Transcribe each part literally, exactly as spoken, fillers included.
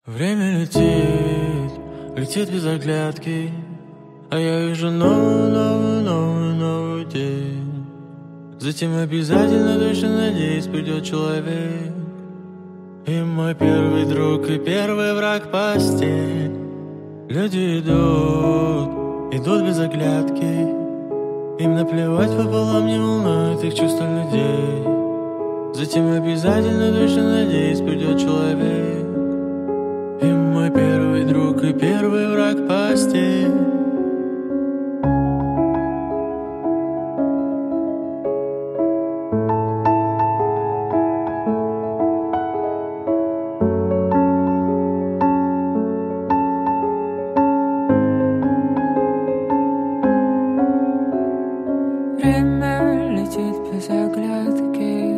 Время летит, летит без оглядки, а я вижу новую, новую, новую, новый день. Затем обязательно, точно надеюсь, придет человек, и мой первый друг, и первый враг постель. Люди идут, идут без оглядки, им наплевать пополам, не волнует их чувства людей. Затем обязательно, точно надеюсь, придет человек, и мой первый друг, и первый враг постель. Время летит без оглядки.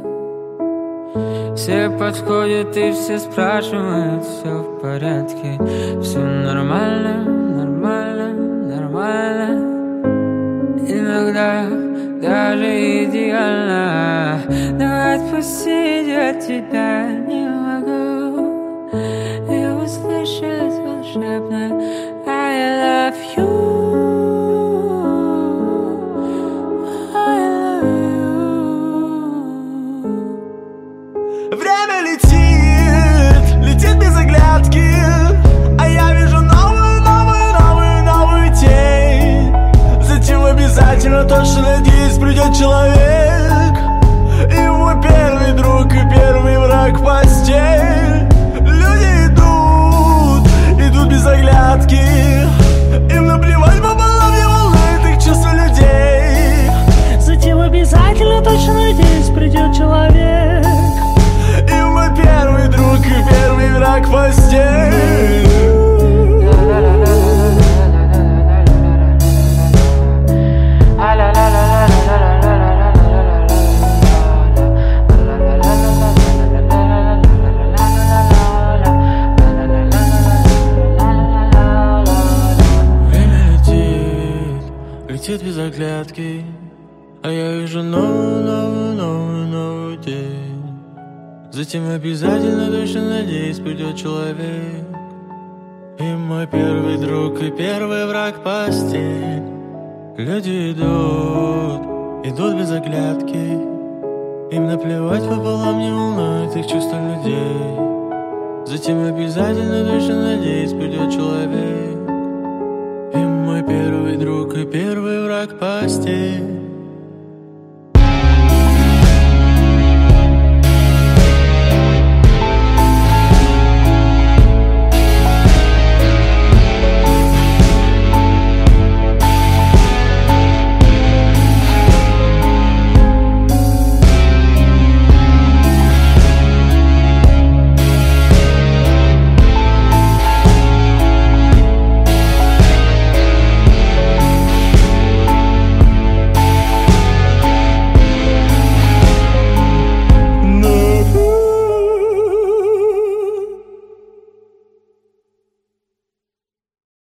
Все подходят и все спрашивают, все в порядке. Все нормально, нормально, нормально. Иногда даже идеально. Но отпустить от тебя не могу. И услышать волшебное I love you. Время летит, летит без оглядки, а я вижу новую, новую, новую, новую тень. Затем обязательно, точно надеюсь, придет человек, и мой первый друг, и первый враг постель. Люди идут, идут без оглядки, им наплевать пополам, не волнует их чувства людей. Затем обязательно, точно надеюсь, придет человек, и мой первый друг, и первый враг постель. Время летит, летит без оглядки, а я вижу новую, новую, новую, новый день. Затем обязательно, точно надеюсь, придет человек, и мой первый друг, и первый враг постель. Люди идут, идут без оглядки, им наплевать пополам, не волнует их чувства людей. Затем обязательно, точно надеюсь, придет человек, и мой первый друг, и первый враг постель.